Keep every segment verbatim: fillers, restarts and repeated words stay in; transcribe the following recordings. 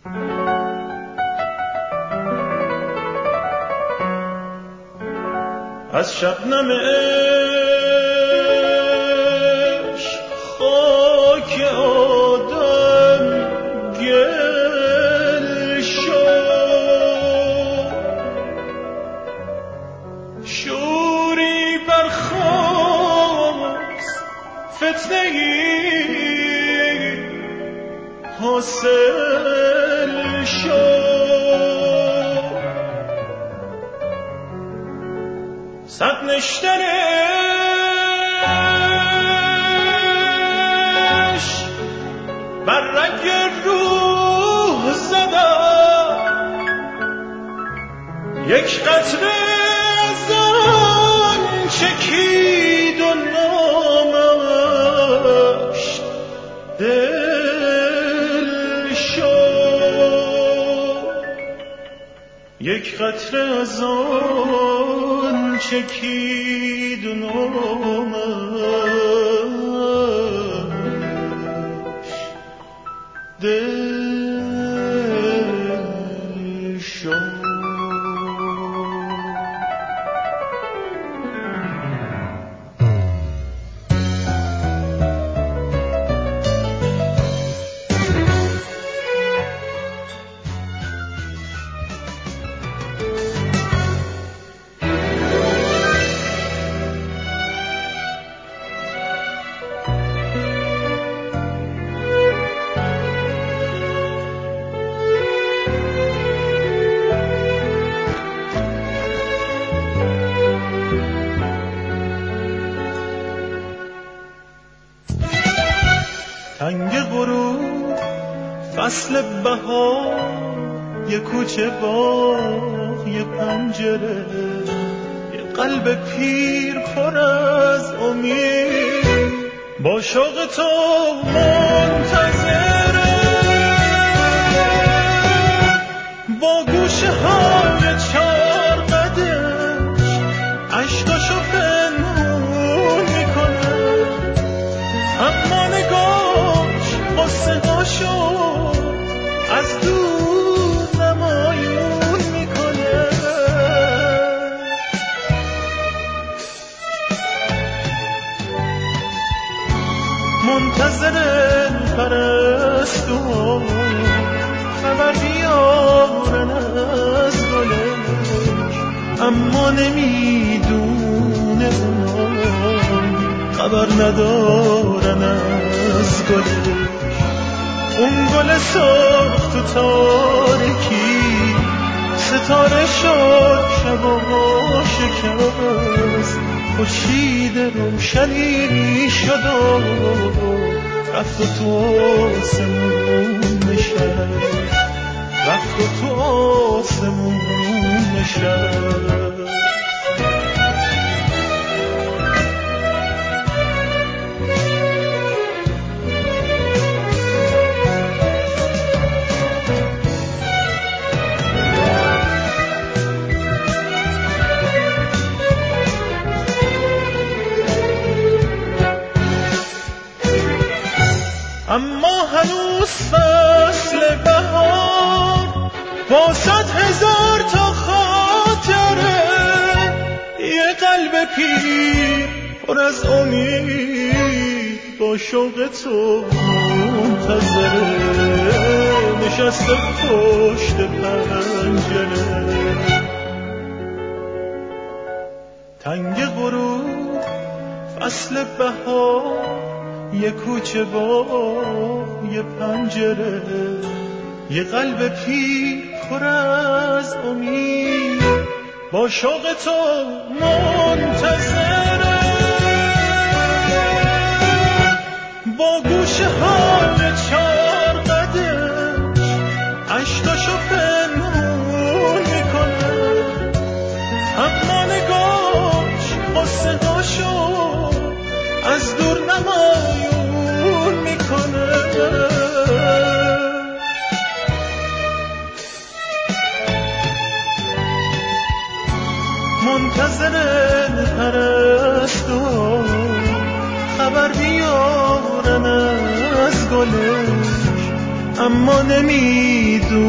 از شبنم عشق خاک آدم گل شد، شوری برخاست فتنه‌ای حاصل شد، صد نشترش بر رگ روح زدم، یک قطره از آن چکید و نامش دل شد، یک قطره از آن چکید و نامش دل شد. تنگ غروب فصل بهار، یه کوچه باغ، یه پنجره، یه قلب پیر پر از امید با شوق تو منتظره، با گوشه های چار قدش عشقاشو پنهون میکنه، اما نگاش قصه هاشو از دور نمایون میکنه، منتظر پرستو خبر بیارن از گلش، اما نمیدونه اونا خبر ندارن از گلش، اون گل سرخ تو تاریکی ستاره شد، شبا شکست، خورشید روشنی شد و رفت و تو آسمون نشست، رفت و تو آسمون نشست. اما هنوز فصل بهار با صد هزار تا خاطره، یه قلب پیر پر از امید با شوق تو منتظره، نشسته پشت پنجره، تنگ غروب فصل بهار، یه کوچه باغ، یه پنجره، یه قلب پیر پر از امید با شوق تو منتظره، با گوشه های چار قدش عشقاشو پنهون میکنه، اما نگاش قصه هاشو از دور نمایون میکنه، منتظر پرستو خبر بیارن از گلش، اما نمیدون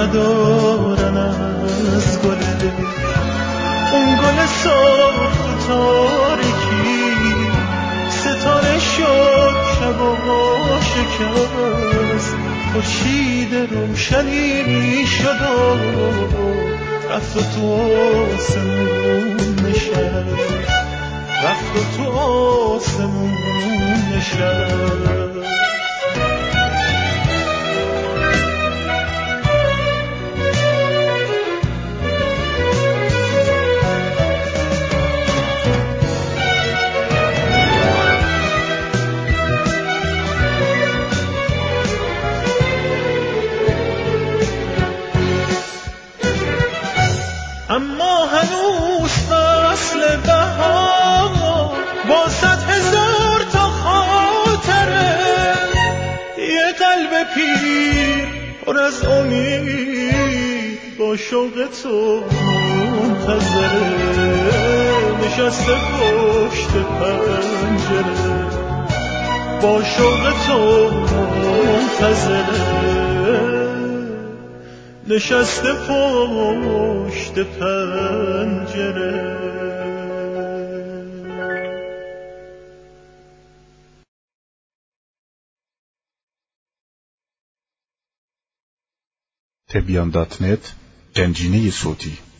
ندارن از گله، اون گل سرخ تو تاریکی ستاره شد شبا شکست، خورشید روشنی شد و رفت و تو آسمون نشست، رفت و تو آسمون نشست. اما هنوز فصل بهار با صد هزار تا خاطره، یه قلب پیر پر از امید با شوق تو منتظره، نشسته پشت پنجره با شوق تو منتظره، نشسته پشت پنجره. تبیان دات نت، گنجینه صوتی.